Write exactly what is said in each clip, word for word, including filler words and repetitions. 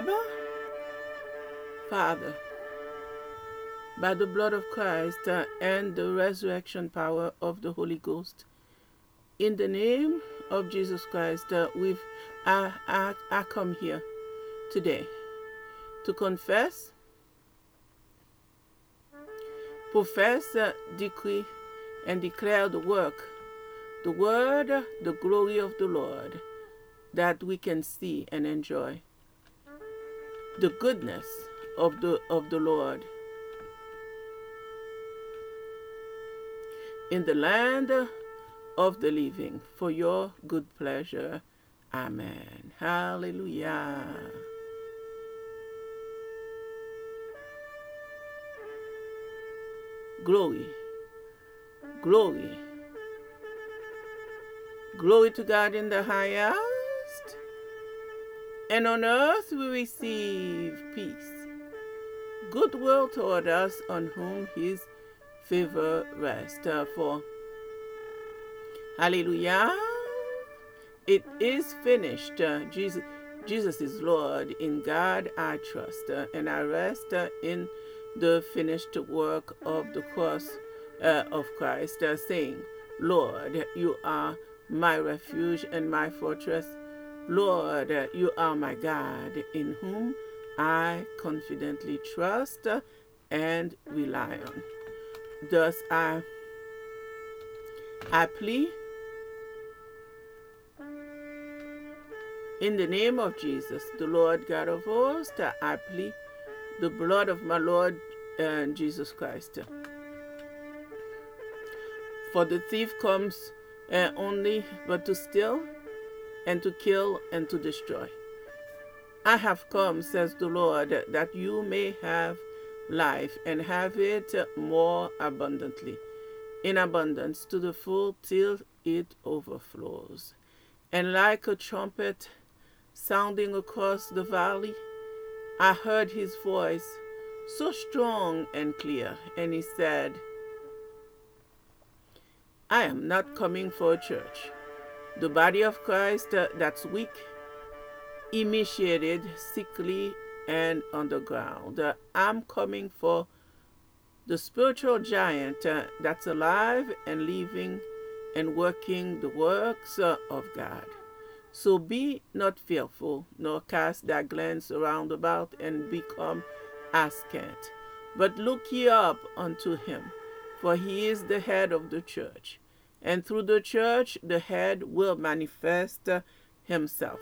Abba, Father, by the blood of Christ uh, and the resurrection power of the Holy Ghost, in the name of Jesus Christ, uh, we've I, I, I come here today to confess, profess, uh, decree, and declare the work, the word, uh, the glory of the Lord, that we can see and enjoy. The goodness of the of the Lord in the land of the living, for your good pleasure. Amen. Hallelujah. Glory, glory, glory to God in the highest, and on earth we receive peace, goodwill toward us on whom his favor rests. Uh, for hallelujah, it is finished. Uh, Jesus, Jesus is Lord. In God I trust, uh, and I rest uh, in the finished work of the cross uh, of Christ, uh, saying, Lord, you are my refuge and my fortress. Lord, uh, you are my God, in whom I confidently trust uh, and rely on. Thus I, I plead in the name of Jesus, the Lord God of hosts, I plead the blood of my Lord uh, Jesus Christ. For the thief comes uh, only but to steal and to kill and to destroy. I have come, says the Lord, that you may have life and have it more abundantly, in abundance to the full till it overflows. And like a trumpet sounding across the valley, I heard his voice so strong and clear, and he said, I am not coming for a church, the body of Christ uh, that's weak, emaciated, sickly, and underground. Uh, I'm coming for the spiritual giant uh, that's alive and living and working the works uh, of God. So be not fearful, nor cast thy glance around about and become askant. But look ye up unto him, for he is the head of the church. And through the church the head will manifest uh, himself.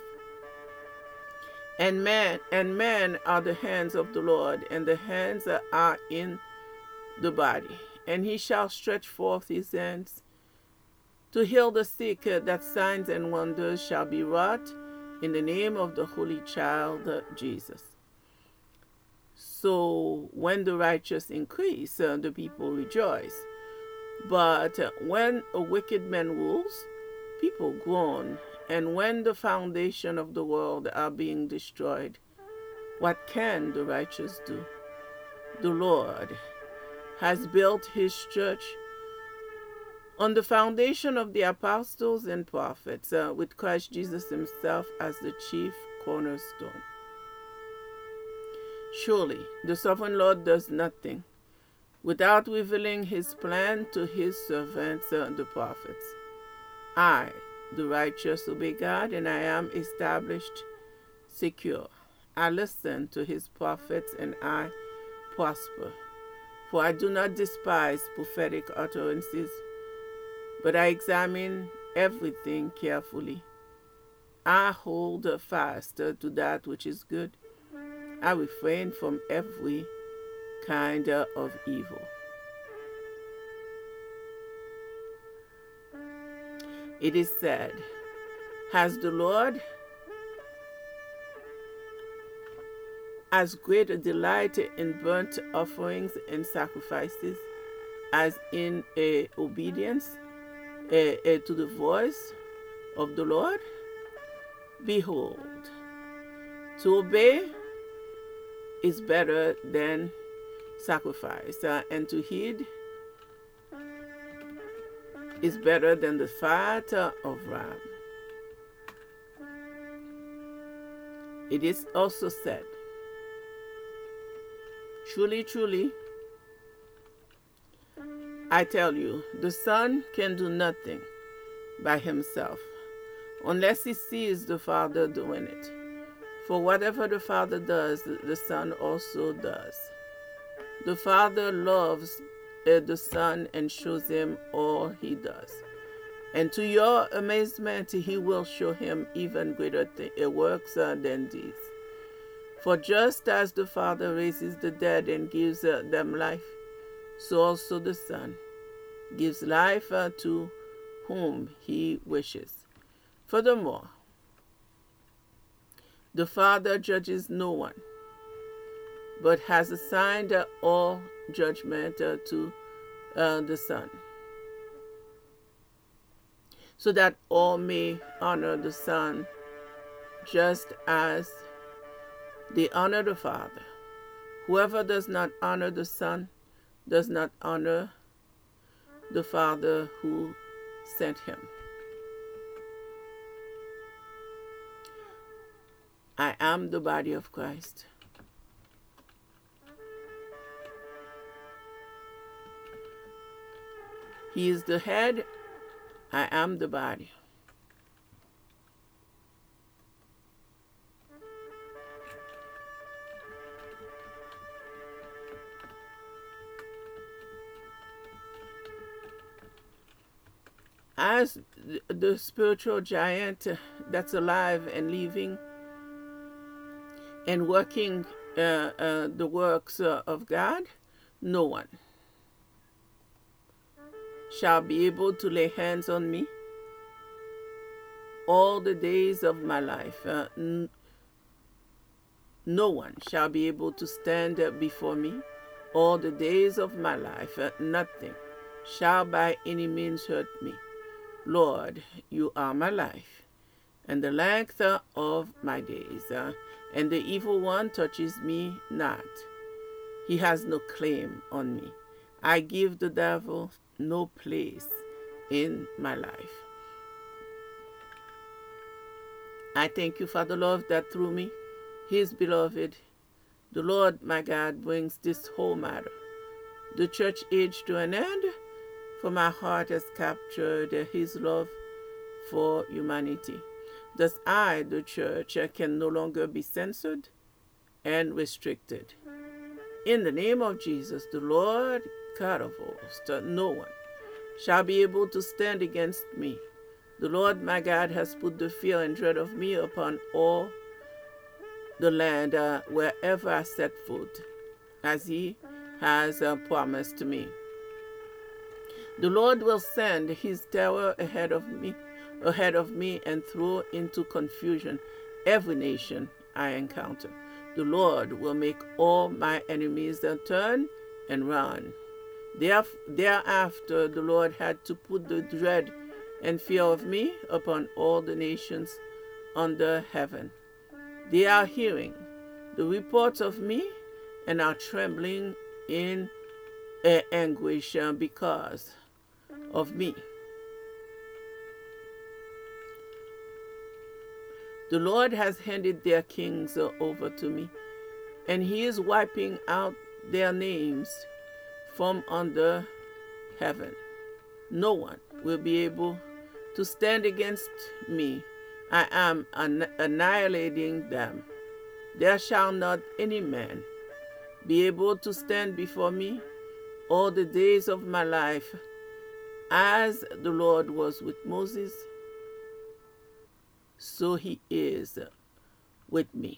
And man and men are the hands of the Lord, and the hands are in the body. And he shall stretch forth his hands to heal the sick, uh, that signs and wonders shall be wrought in the name of the Holy Child uh, Jesus. So when the righteous increase, uh, the people rejoice. But uh, when a wicked man rules, people groan. And when the foundation of the world are being destroyed, what can the righteous do? The Lord has built his church on the foundation of the apostles and prophets, uh, with Christ Jesus himself as the chief cornerstone. Surely the sovereign Lord does nothing without revealing his plan to his servants, uh, the prophets. I, the righteous, obey God, and I am established secure. I listen to his prophets, and I prosper. For I do not despise prophetic utterances, but I examine everything carefully. I hold fast to that which is good. I refrain from every kind of evil. It is said, has the Lord as great a delight in burnt offerings and sacrifices as in a obedience a, a, to the voice of the Lord? Behold, to obey is better than sacrifice, uh, and to heed is better than the fat uh, of ram. It is also said, Truly, truly, I tell you, the Son can do nothing by himself unless he sees the Father doing it. For whatever the Father does, the Son also does. The Father loves uh, the Son and shows him all he does. And to your amazement, he will show him even greater th- works uh, than these. For just as the Father raises the dead and gives uh, them life, so also the Son gives life uh, to whom he wishes. Furthermore, the Father judges no one, but has assigned uh, all judgment uh, to uh, the Son, so that all may honor the Son just as they honor the Father. Whoever does not honor the Son does not honor the Father who sent him. I am the body of Christ. He is the head, I am the body. As the spiritual giant that's alive and living and working uh, uh, the works uh, of God, no one shall be able to lay hands on me all the days of my life. Uh, n- no one shall be able to stand before me all the days of my life. Uh, nothing shall by any means hurt me. Lord, you are my life, and the length uh, of my days, uh, and the evil one touches me not. He has no claim on me. I give the devil no place in my life. I thank you, Father Lord, that through me, his beloved, the Lord my God, brings this whole matter, the church age, to an end, for my heart has captured his love for humanity. Thus I, the church, can no longer be censored and restricted. In the name of Jesus, the Lord God of hosts, no one shall be able to stand against me. The Lord my God has put the fear and dread of me upon all the land uh, wherever I set foot, as he has uh, promised me. The Lord will send his terror ahead of me, ahead of me, and throw into confusion every nation I encounter. The Lord will make all my enemies turn and run. Thereafter, the Lord had to put the dread and fear of me upon all the nations under heaven. They are hearing the reports of me and are trembling in uh, anguish uh, because of me. The Lord has handed their kings uh, over to me, and he is wiping out their names from under heaven. No one will be able to stand against me. I am an- annihilating them. There shall not any man be able to stand before me all the days of my life. As the Lord was with Moses, so he is with me.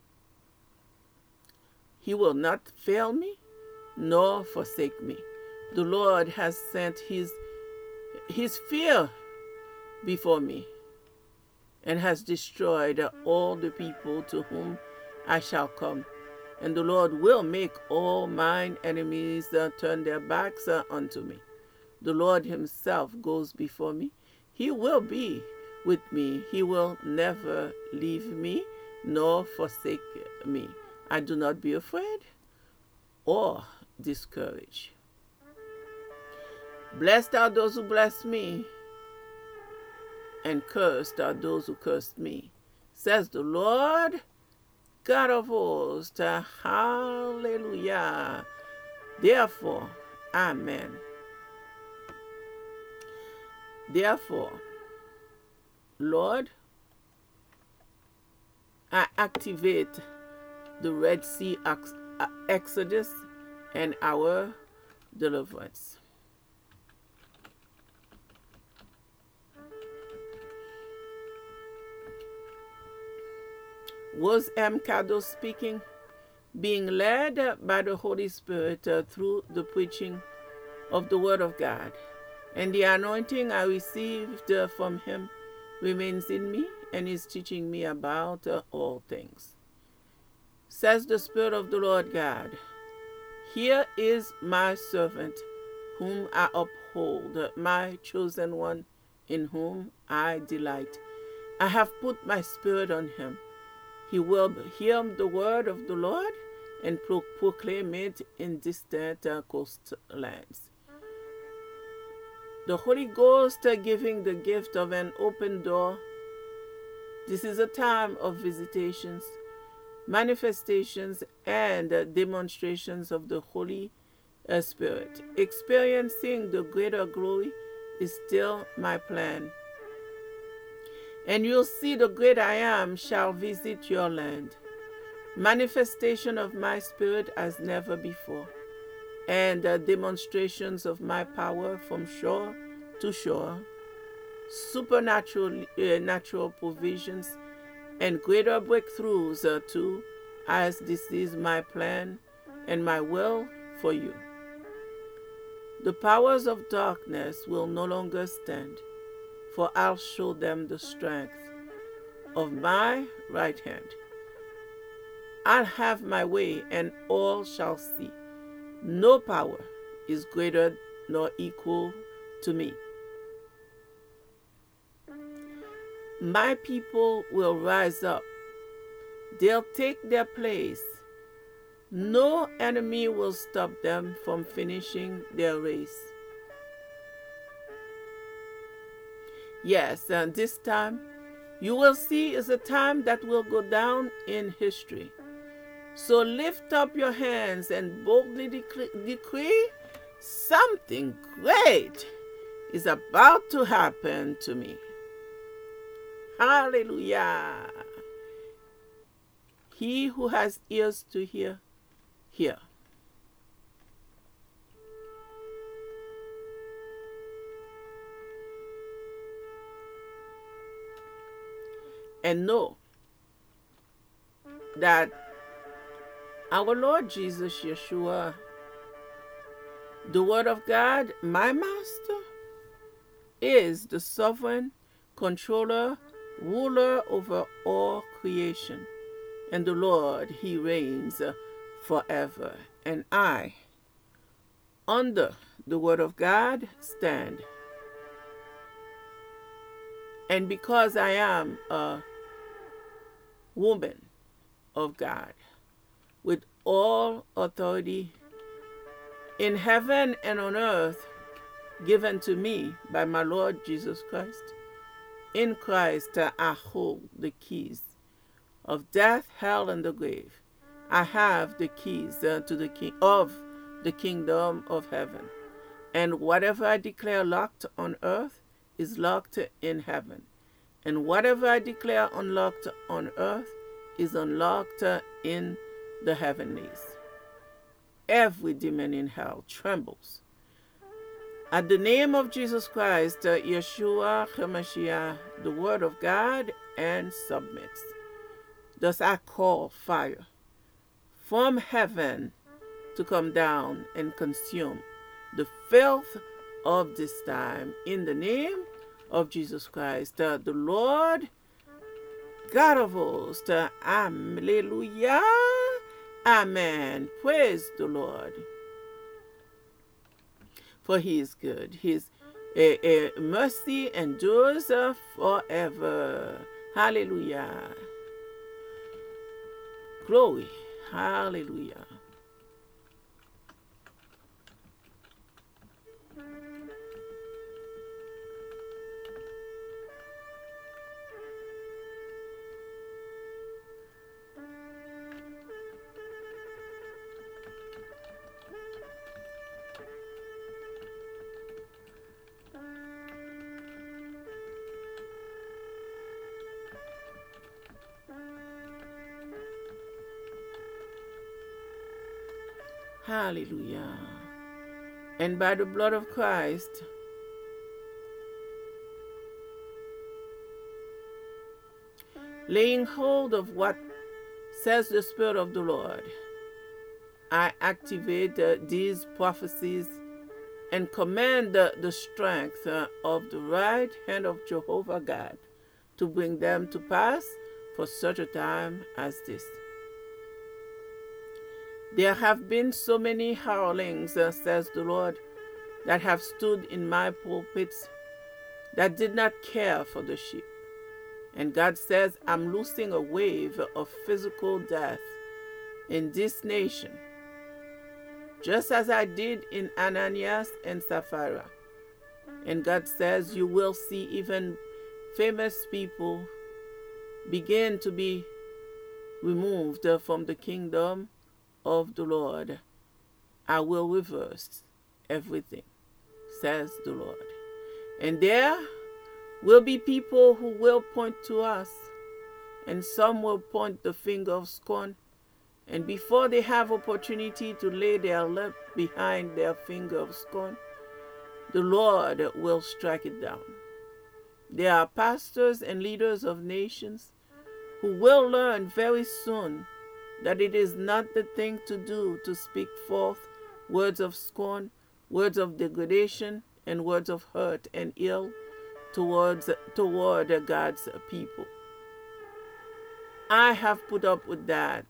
He will not fail me nor forsake me. The Lord has sent his, his fear before me and has destroyed all the people to whom I shall come. And the Lord will make all mine enemies uh, turn their backs uh, unto me. The Lord himself goes before me. He will be with me. He will never leave me nor forsake me. I do not be afraid or discouraged. Blessed are those who bless me, and cursed are those who curse me, says the Lord God of hosts. Hallelujah. Therefore, amen. Therefore, Lord, I activate the Red Sea Exodus and our deliverance. Was M. Cado speaking, being led by the Holy Spirit uh, through the preaching of the Word of God. And the anointing I received uh, from him remains in me and is teaching me about uh, all things. Says the Spirit of the Lord God, here is my servant, whom I uphold, my chosen one, in whom I delight. I have put my Spirit on him. He will hear the word of the Lord and pro- proclaim it in distant uh, coastlands. The Holy Ghost uh, giving the gift of an open door. This is a time of visitations, manifestations, and uh, demonstrations of the Holy uh, Spirit. Experiencing the greater glory is still my plan. And you'll see the great I am shall visit your land. Manifestation of my Spirit as never before, and uh, demonstrations of my power from shore to shore, supernatural uh, natural provisions, and greater breakthroughs uh, too, as this is my plan and my will for you. The powers of darkness will no longer stand, for I'll show them the strength of my right hand. I'll have my way, and all shall see. No power is greater nor equal to me. My people will rise up. They'll take their place. No enemy will stop them from finishing their race. Yes, and this time you will see is a time that will go down in history. So lift up your hands and boldly decree something great is about to happen to me. Hallelujah. He who has ears to hear, hear. And know that our Lord Jesus Yeshua, the Word of God, my Master, is the sovereign controller, ruler over all creation. And the Lord, He reigns forever. And I, under the Word of God, stand. And because I am a woman of God, with all authority in heaven and on earth given to me by my Lord Jesus Christ, in Christ I hold the keys of death, hell, and the grave. I have the keys uh, to the king of the kingdom of heaven. And whatever I declare locked on earth is locked in heaven. And whatever I declare unlocked on earth is unlocked in the heavenlies. Every demon in hell trembles at the name of Jesus Christ, Yeshua HaMashiach, the Word of God, and submits. Thus I call fire from heaven to come down and consume the filth of this time in the name of Jesus Christ, uh, the Lord God of hosts. Uh, Hallelujah. Amen. Praise the Lord. For He is good. His uh, uh, mercy endures uh, forever. Hallelujah. Glory. Hallelujah. Hallelujah. And by the blood of Christ, laying hold of what says the Spirit of the Lord, I activate uh, these prophecies and command uh, the strength uh, of the right hand of Jehovah God to bring them to pass for such a time as this. There have been so many hirelings, uh, says the Lord, that have stood in my pulpits that did not care for the sheep. And God says, I'm loosing a wave of physical death in this nation, just as I did in Ananias and Sapphira. And God says, you will see even famous people begin to be removed from the kingdom of the Lord. I will reverse everything, says the Lord. And there will be people who will point to us, and some will point the finger of scorn, and before they have opportunity to lay their lip behind their finger of scorn, the Lord will strike it down. There are pastors and leaders of nations who will learn very soon that it is not the thing to do to speak forth words of scorn, words of degradation, and words of hurt and ill towards toward God's people. I have put up with that,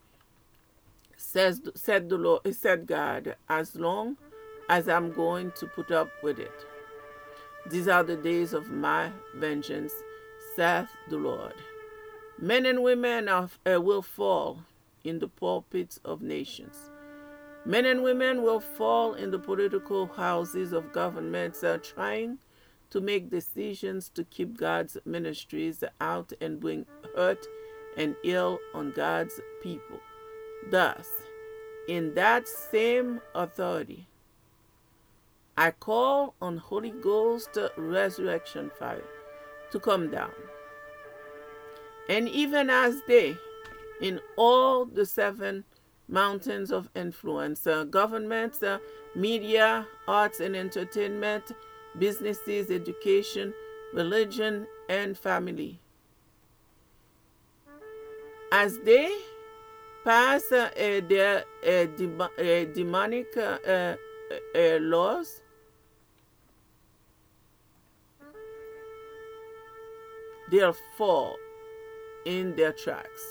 says said the Lord, said God, as long as I'm going to put up with it. These are the days of my vengeance, saith the Lord. Men and women of, uh, will fall in the pulpits of nations. Men and women will fall in the political houses of governments, uh, trying to make decisions to keep God's ministries out and bring hurt and ill on God's people. Thus, in that same authority, I call on Holy Ghost resurrection fire to come down. And even as they, in all the seven mountains of influence, uh, governments, uh, media, arts and entertainment, businesses, education, religion, and family, as they pass uh, uh, their uh, de- uh, demonic uh, uh, uh, laws, they'll fall in their tracks.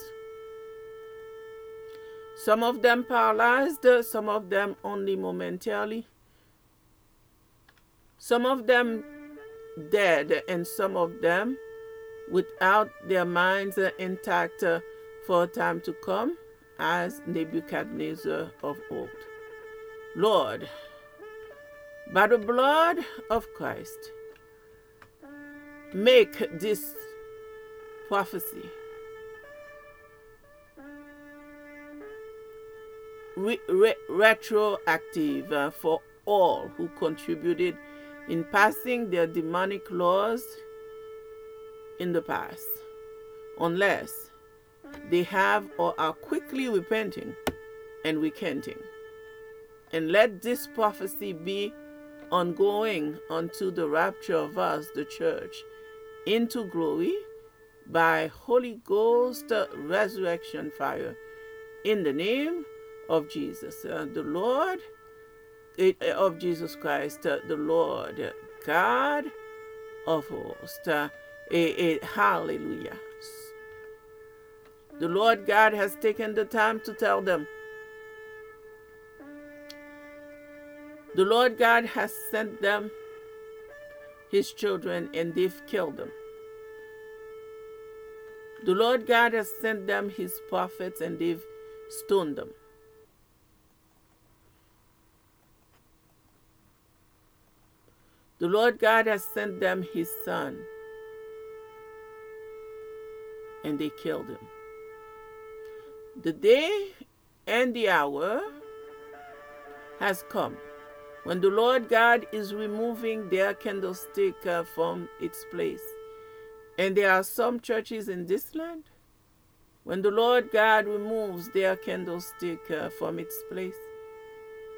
Some of them paralyzed, some of them only momentarily, some of them dead, and some of them without their minds intact for a time to come, as Nebuchadnezzar of old. Lord, by the blood of Christ, make this prophecy re- re- retroactive uh, for all who contributed in passing their demonic laws in the past, unless they have or are quickly repenting and recanting. And let this prophecy be ongoing unto the rapture of us, the church, into glory by Holy Ghost resurrection fire, in the name of Jesus, uh, the Lord, uh, of Jesus Christ, uh, the Lord God of hosts. Uh, uh, uh, hallelujah. The Lord God has taken the time to tell them. The Lord God has sent them his children, and they've killed them. The Lord God has sent them his prophets, and they've stoned them. The Lord God has sent them his son, and they killed him. The day and the hour has come when the Lord God is removing their candlestick uh, from its place. And there are some churches in this land, when the Lord God removes their candlestick uh, from its place,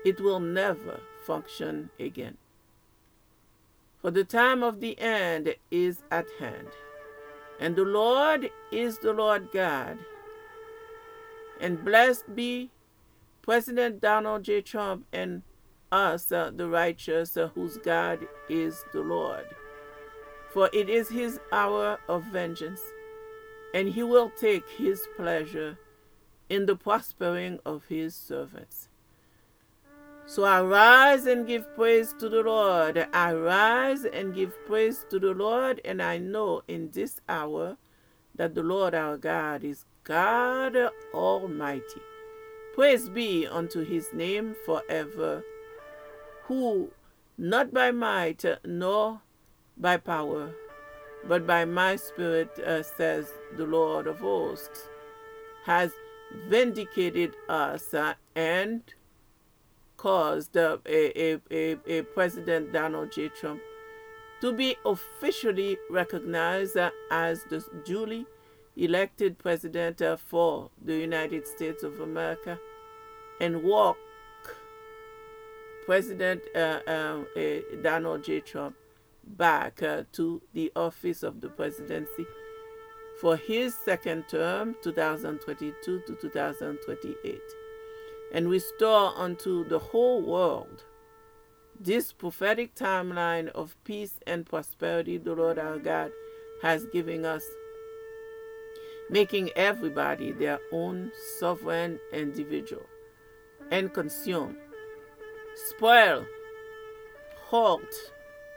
it will never function again. For the time of the end is at hand, and the Lord is the Lord God. And blessed be President Donald J. Trump and us, uh, the righteous, uh, whose God is the Lord. For it is his hour of vengeance, and he will take his pleasure in the prospering of his servants. So arise and give praise to the Lord. Arise and give praise to the Lord, and I know in this hour that the Lord our God is God Almighty. Praise be unto his name forever, who, not by might nor by power, but by my spirit, uh, says the Lord of hosts, has vindicated us uh, and caused uh, a, a, a, a President Donald J. Trump to be officially recognized uh, as the duly elected president uh, for the United States of America, and walk President uh, uh, uh, Donald J. Trump back uh, to the office of the presidency for his second term, two thousand twenty-two to two thousand twenty-eight, and restore unto the whole world this prophetic timeline of peace and prosperity the Lord our God has given us, making everybody their own sovereign individual, and consume, spoil, halt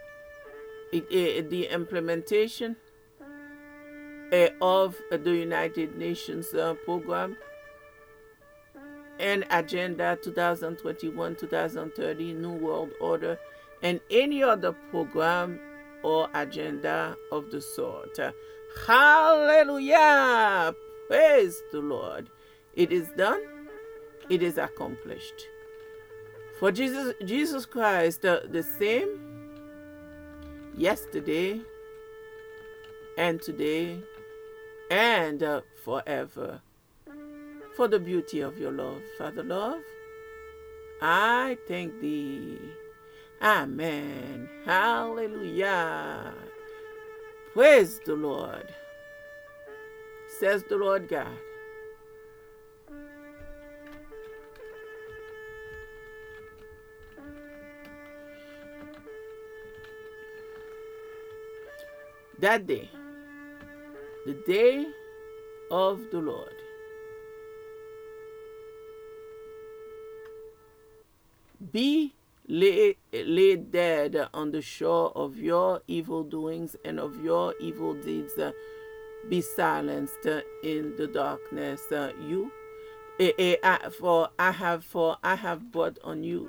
the implementation of the United Nations uh, program and Agenda twenty twenty-one to twenty thirty New World Order, and any other program or agenda of the sort. Hallelujah! Praise the Lord. It is done. It is accomplished. For Jesus, Jesus Christ, uh, the same yesterday and today and uh, forever. For the beauty of your love, Father love, I thank thee. Amen. Hallelujah. Praise the Lord, says the Lord God. That day, the day of the Lord, be laid, laid dead on the shore of your evil doings and of your evil deeds. Uh, be silenced uh, in the darkness. Uh, you, eh, eh, I, for I have, for I have brought on you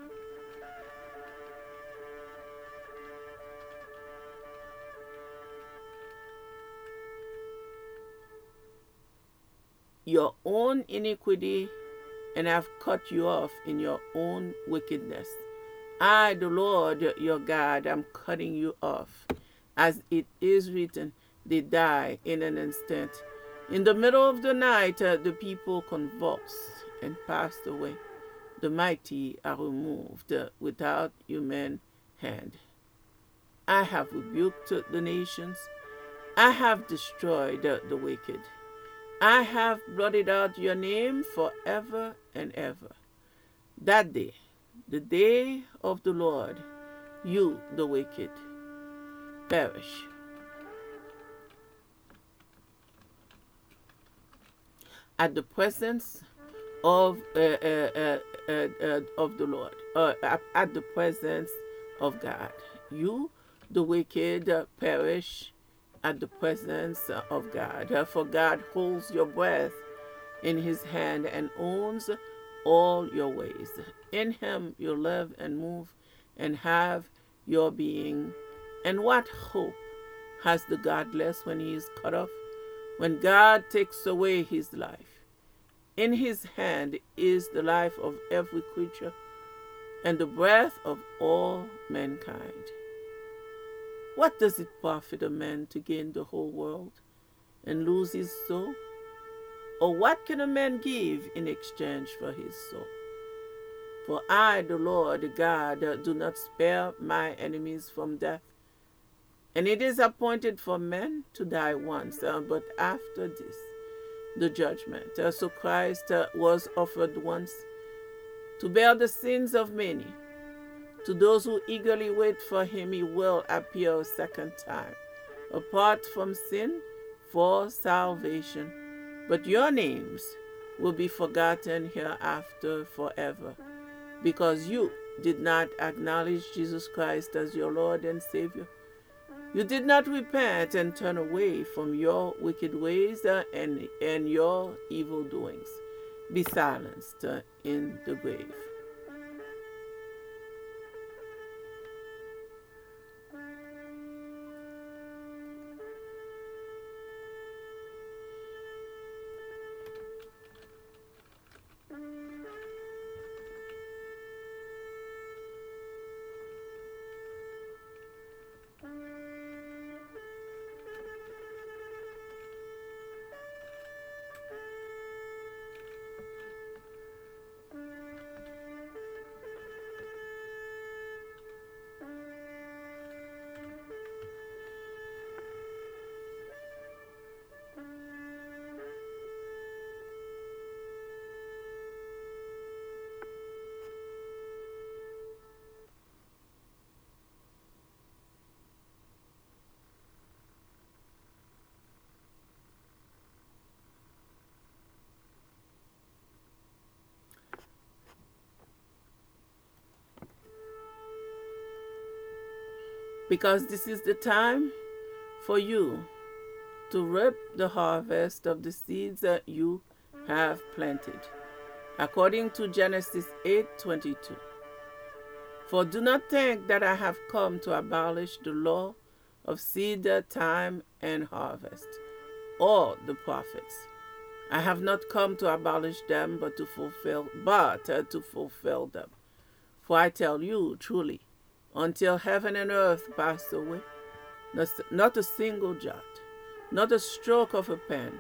your own iniquity, and have cut you off in your own wickedness. I, the Lord your God, am cutting you off. As it is written, they die in an instant. In the middle of the night, uh, the people convulsed and passed away. The mighty are removed uh, without human hand. I have rebuked the nations. I have destroyed uh, the wicked. I have blotted out your name forever and ever. That day, the day of the Lord, you, the wicked, perish. At the presence of uh, uh, uh, uh, uh, of the Lord, uh, at the presence of God, you, the wicked, uh, perish at the presence of God. For God holds your breath in his hand and owns all your ways. In him you live and move and have your being. And what hope has the godless when he is cut off? When God takes away his life. In his hand is the life of every creature and the breath of all mankind. What does it profit a man to gain the whole world and lose his soul? Or what can a man give in exchange for his soul? For I, the Lord God, do not spare my enemies from death. And it is appointed for men to die once, uh, but after this, the judgment. Uh, so Christ uh, was offered once to bear the sins of many. To those who eagerly wait for him, he will appear a second time, apart from sin, for salvation. But your names will be forgotten hereafter forever, because you did not acknowledge Jesus Christ as your Lord and Savior. You did not repent and turn away from your wicked ways uh, and, and your evil doings. Be silenced uh, in the grave. Because this is the time for you to reap the harvest of the seeds that you have planted, according to Genesis eight twenty-two. For do not think that I have come to abolish the law of seed time and harvest, or the prophets. I have not come to abolish them, but to fulfill, but uh, to fulfill them. For I tell you truly, until heaven and earth pass away, not a single jot, not a stroke of a pen,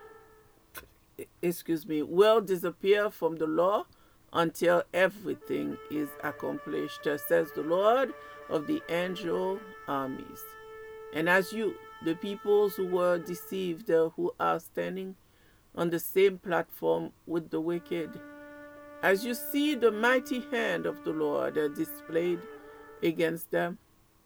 excuse me, will disappear from the law until everything is accomplished, says the Lord of the angel armies. And as you, the peoples who were deceived, uh, who are standing on the same platform with the wicked, as you see the mighty hand of the Lord uh, displayed against them,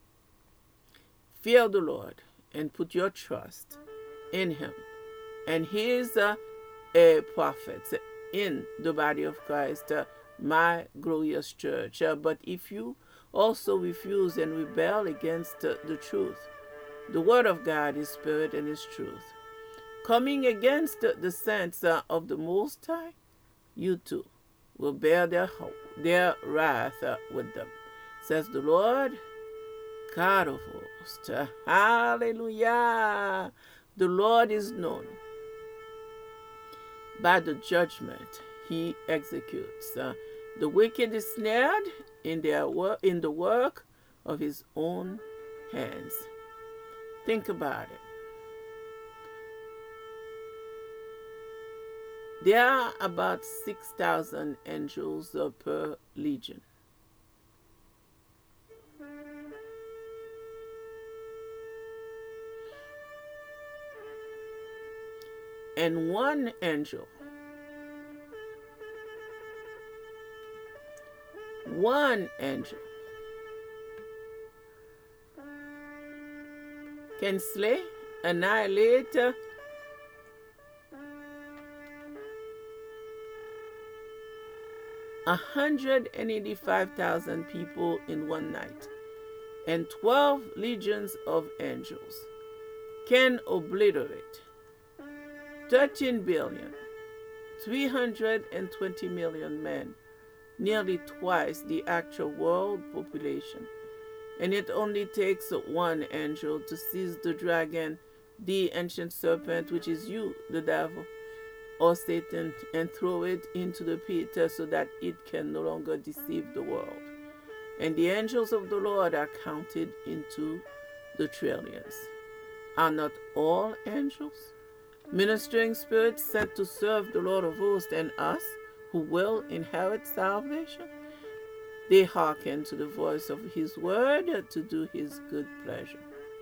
fear the Lord and put your trust in him and his uh, uh, prophets in the body of Christ, uh, my glorious church. Uh, but if you also refuse and rebel against uh, the truth, the word of God is spirit and is truth, coming against uh, the saints uh, of the Most High, you too will bear their, their wrath uh, with them, says the Lord God of hosts. Hallelujah. The Lord is known by the judgment he executes. Uh, the wicked is snared in their work, in the work of his own hands. Think about it. There are about six thousand angels uh, per legion. And one angel, one angel can slay, annihilate uh, one hundred eighty-five thousand people in one night, and twelve legions of angels can obliterate thirteen billion, three hundred twenty million men, nearly twice the actual world population. And it only takes one angel to seize the dragon, the ancient serpent, which is you, the devil, or Satan, and throw it into the pit so that it can no longer deceive the world. And the angels of the Lord are counted into the trillions. Are not all angels ministering spirits sent to serve the Lord of hosts and us, who will inherit salvation? They hearken to the voice of his word to do his good pleasure.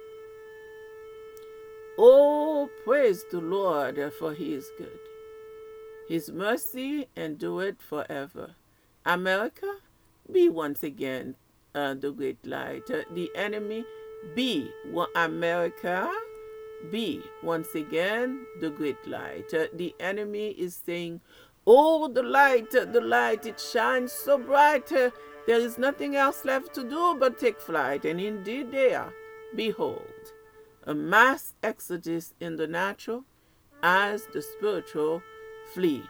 Oh, praise the Lord, for he is good. His mercy endureth forever. America, be once again uh, the great light. Uh, the enemy, be America, be once again the great light. Uh, the enemy is saying, oh, the light, uh, the light, it shines so bright. Uh, there is nothing else left to do but take flight. And indeed they are. Behold, a mass exodus in the natural as the spiritual flee.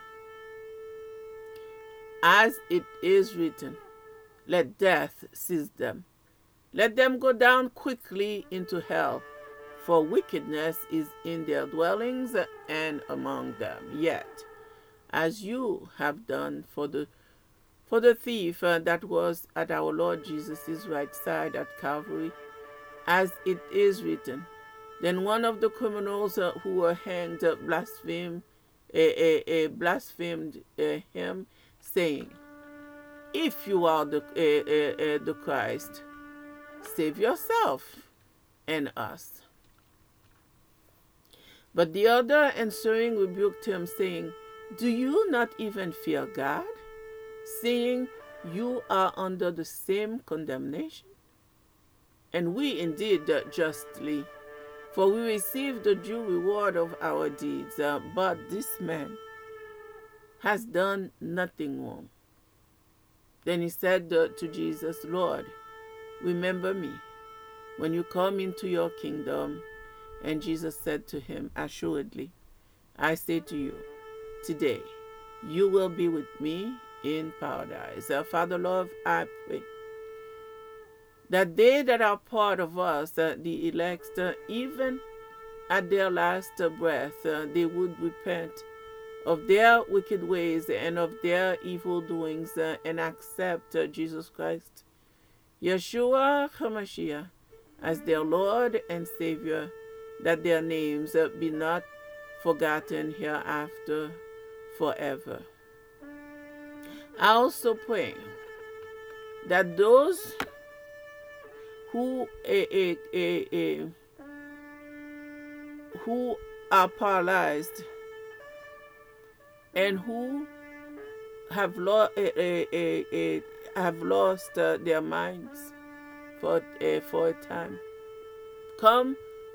As it is written, let death seize them. Let them go down quickly into hell, for wickedness is in their dwellings and among them. Yet, as you have done for the for the thief uh, that was at our Lord Jesus' right side at Calvary, as it is written, then one of the criminals uh, who were hanged uh, blasphemed, uh, uh, uh, blasphemed uh, him, saying, if you are the, uh, uh, uh, the Christ, save yourself and us. But the other answering rebuked him, saying, do you not even fear God, seeing you are under the same condemnation? And we indeed uh, justly, for we receive the due reward of our deeds. Uh, but this man has done nothing wrong. Then he said uh, to Jesus, Lord, remember me when you come into your kingdom. And Jesus said to him, assuredly, I say to you, today you will be with me in paradise. Uh, Father, Lord, I pray that they that are part of us, uh, the elect, uh, even at their last uh, breath, uh, they would repent of their wicked ways and of their evil doings uh, and accept uh, Jesus Christ, Yeshua HaMashiach, as their Lord and Savior, that their names uh, be not forgotten hereafter forever. I also pray that those who eh, eh, eh, eh, who are paralyzed and who have, lo- eh, eh, eh, eh, have lost uh, their minds for, uh, for a time, come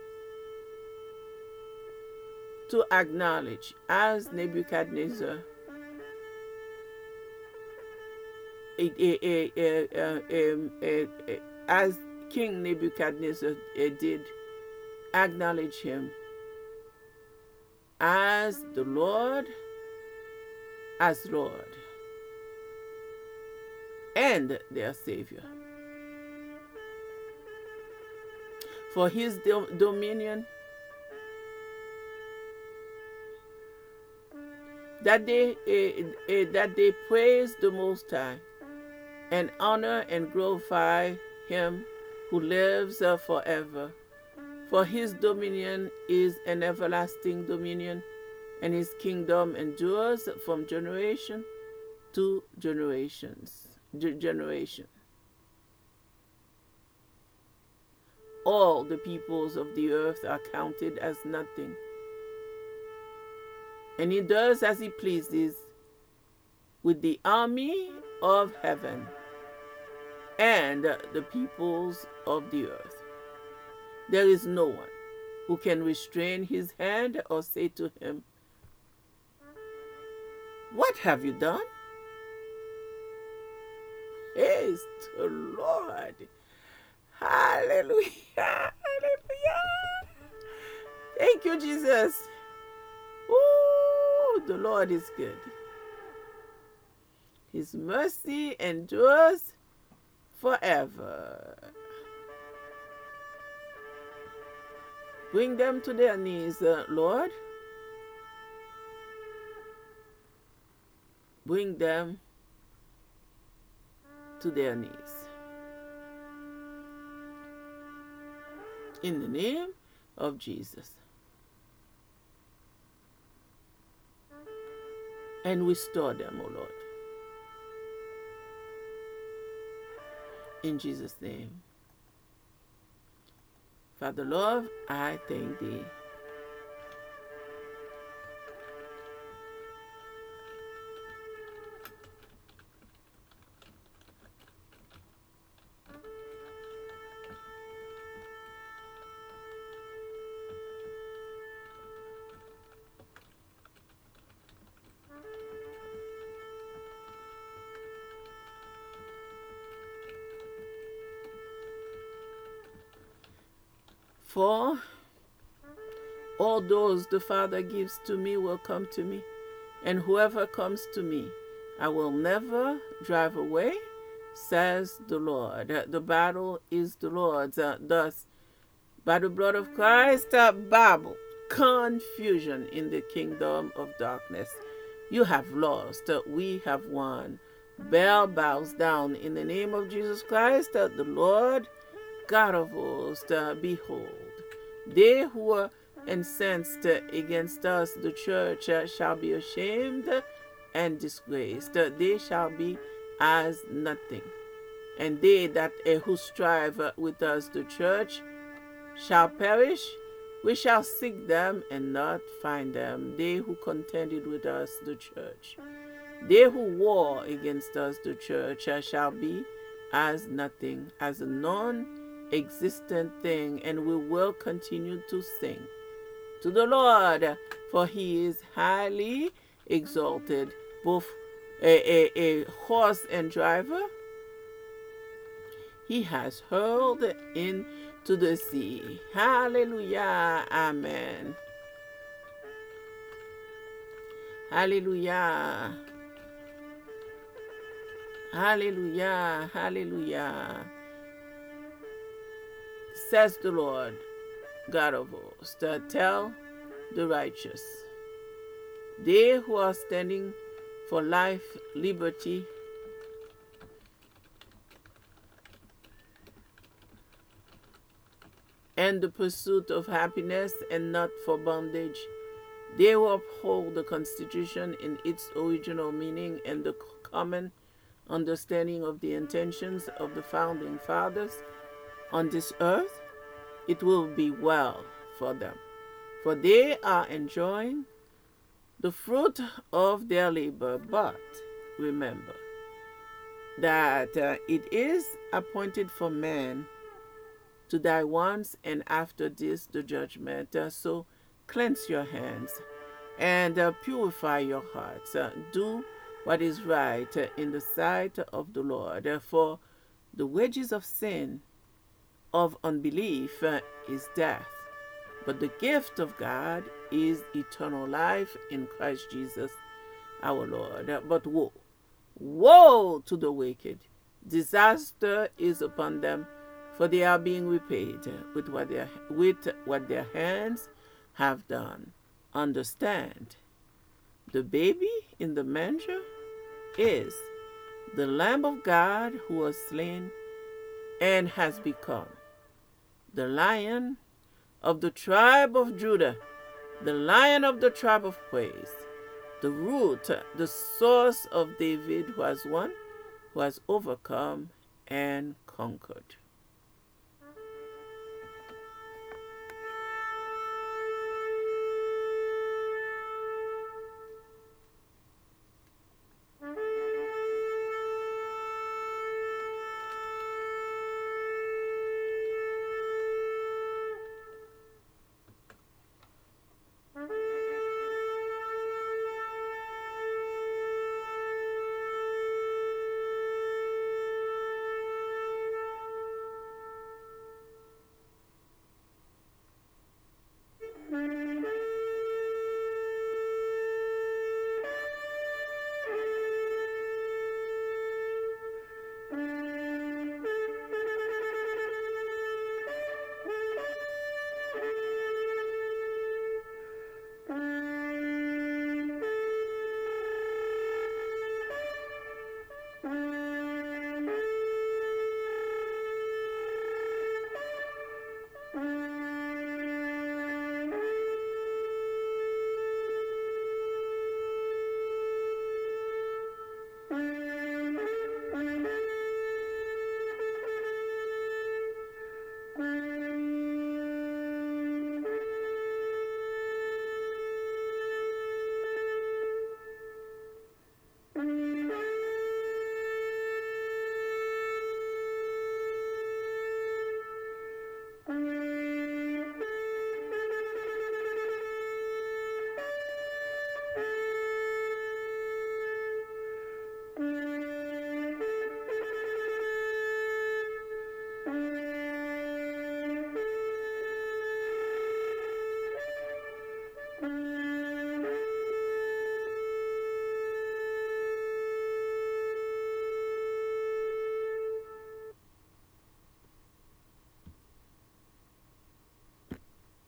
to acknowledge, as Nebuchadnezzar, eh, eh, eh, eh, eh, eh, eh, eh, as King Nebuchadnezzar eh, did, acknowledge him as the Lord, as Lord, and their Savior. For his do- dominion, that they uh, uh, that they praise the Most High, and honor and glorify him who lives uh, forever. For his dominion is an everlasting dominion, and his kingdom endures from generation to generations. Generation. All the peoples of the earth are counted as nothing, and he does as he pleases with the army of heaven and the peoples of the earth. There is no one who can restrain his hand or say to him, what have you done? Praise the Lord. Hallelujah. Hallelujah. Thank you, Jesus. Ooh, the Lord is good. His mercy endures forever. Bring them to their knees, uh, Lord. Bring them to their knees. In the name of Jesus. And restore them, O Lord. In Jesus' name. Father Lord, I thank thee. For all those the Father gives to me will come to me, and whoever comes to me, I will never drive away, says the Lord. The battle is the Lord's. Uh, thus, by the blood of Christ, uh, Babel, confusion in the kingdom of darkness. You have lost, uh, we have won. Baal bows down in the name of Jesus Christ, uh, the Lord God of hosts. Uh, behold, they who are incensed against us, the church, uh, shall be ashamed and disgraced. Uh, they shall be as nothing. And they that uh, who strive uh, with us, the church, shall perish. We shall seek them and not find them. They who contended with us, the church, they who war against us, the church, uh, shall be as nothing, as a non-existent thing, and we will continue to sing to the Lord, for he is highly exalted, both a, a, a horse and driver he has hurled into the sea. Hallelujah. Amen. Hallelujah. Hallelujah. Hallelujah. Says the Lord God of hosts, to tell the righteous, they who are standing for life, liberty, and the pursuit of happiness, and not for bondage, they who uphold the Constitution in its original meaning and the common understanding of the intentions of the founding fathers on this earth, it will be well for them, for they are enjoying the fruit of their labor. But remember that uh, it is appointed for man to die once, and after this the judgment. Uh, so cleanse your hands and uh, purify your hearts. Uh, do what is right uh, in the sight of the Lord. Uh, for the wages of sin, of unbelief, uh, is death, but the gift of God is eternal life in Christ Jesus our Lord. Uh, but woe, woe to the wicked! Disaster is upon them, for they are being repaid with what their, with what their hands have done. Understand, the baby in the manger is the Lamb of God who was slain and has become the Lion of the tribe of Judah, the Lion of the tribe of praise, the root, the source of David, who has won, who has overcome and conquered.